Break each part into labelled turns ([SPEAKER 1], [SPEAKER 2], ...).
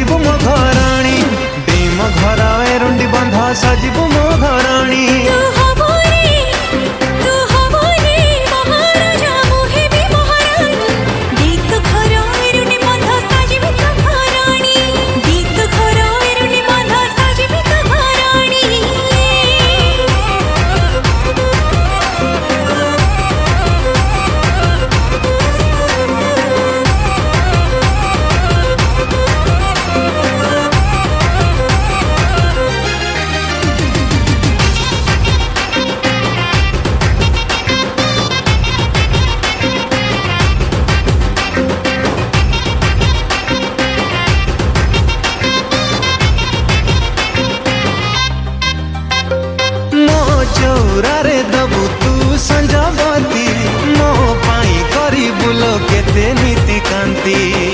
[SPEAKER 1] साजिबु मो घराणी देई मो घर एरुंडी बंध साजिबु मो घराणी चौरारे दबु तू संजबती मो पाई करी बुलो केते नीति कांति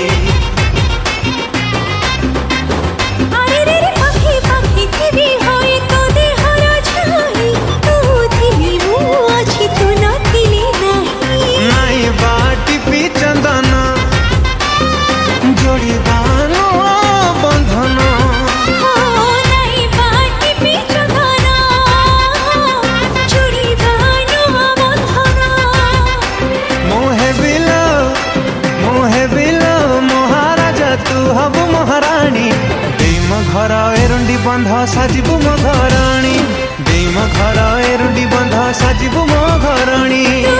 [SPEAKER 1] घर एरुंडी बंध साजिबु मो घराणी देई मो घर एरुंडी बंध साजिबु मो घराणी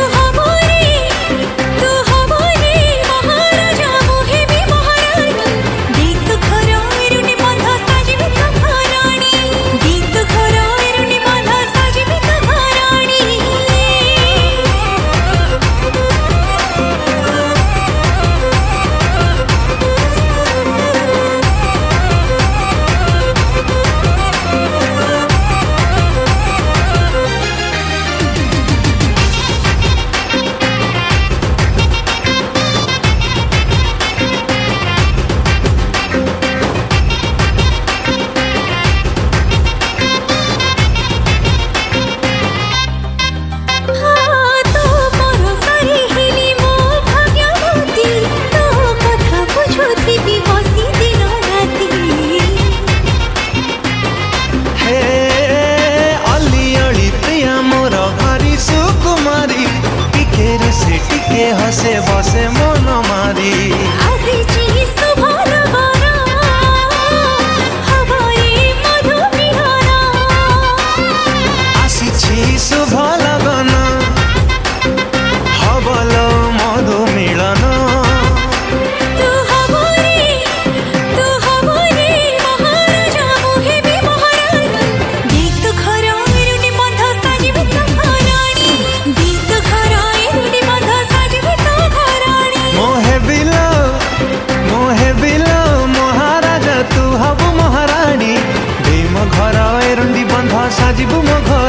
[SPEAKER 1] हसे बसे मन मारी आसी शुभ लगन हबल मधु मिलन घर एरुंडी बंध साजिबु मो घर